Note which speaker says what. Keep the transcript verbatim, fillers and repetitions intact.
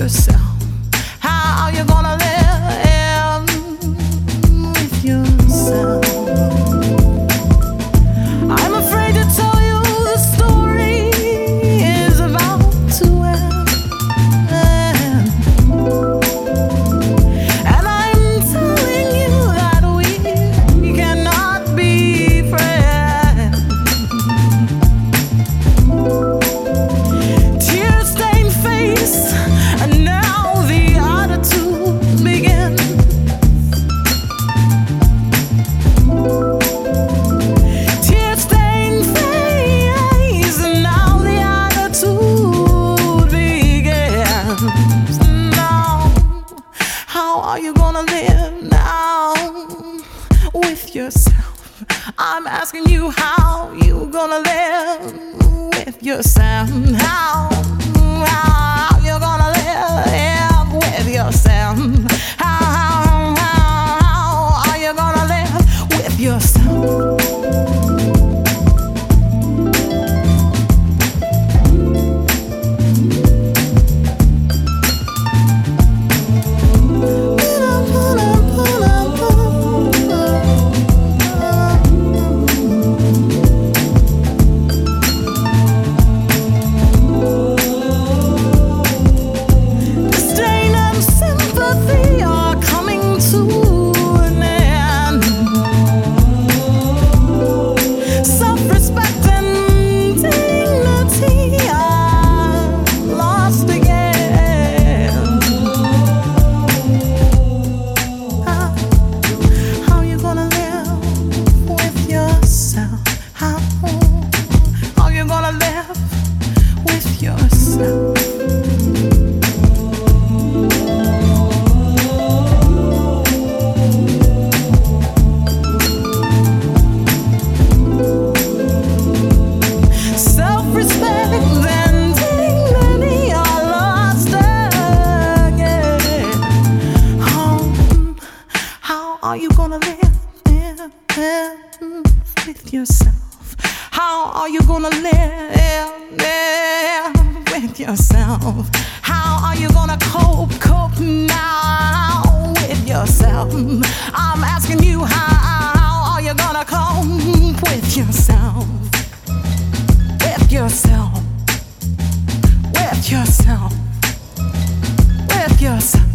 Speaker 1: yourself. How are you gonna live with yourself? I'm afraid to tell you the story is about to end, and I'm telling you that we cannot be friends. Tear-stained face, and now the attitude begins. Tear-stained face, and now the attitude begins. Now, how are you gonna live now with yourself? I'm asking you, how you gonna live with yourself? How, how you gonna live with yourself? How, how, how are you gonna live with yourself? Are you gonna live, live, live with yourself? How are you gonna live, live with yourself? How are you gonna cope, cope now with yourself? I'm asking you, how are you gonna cope with yourself? With yourself, with yourself, with yourself.